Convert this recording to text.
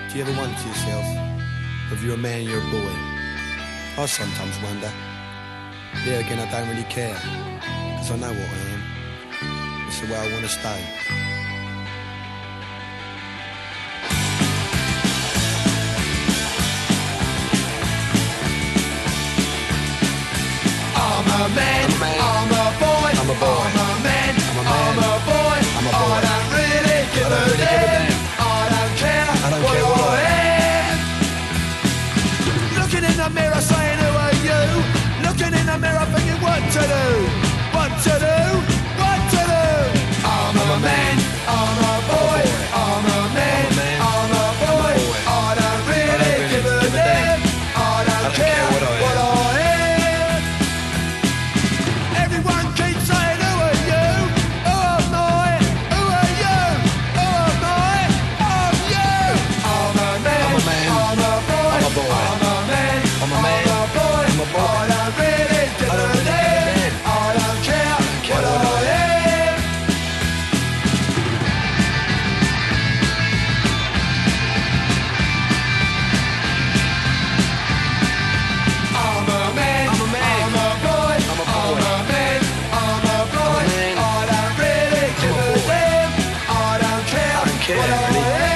Do you ever wonder to yourself if you're a man or you're a boy? I sometimes wonder. There again, I don't really care, because I know what I am. It's the way I want to stay. I'm a man, I'm a boy, I'm a boy, I'm a man, I'm a man, I'm a boy, I'm a boy. I don't really give a damn, I don't care what I am. Looking in the mirror saying who are you? Looking in the mirror thinking what to do, what to do, what to do. I'm a man, I'm a boy, I'm a man, I'm a boy, I don't really give a damn, I don't care what I am. Everyone keeps saying, who are you? Who am I? Who are you? Who am I? I'm you. I'm a man. I'm a boy. I'm a boy. I'm a man. I'm a man. I'm a boy. I'm a boy. I don't really give a damn. I don't care what I am. I'm a man. I'm a man. I'm a boy. I'm a boy. I'm a man. I'm a boy. man. I don't really give a damn. I don't care I don't care, what I really. am.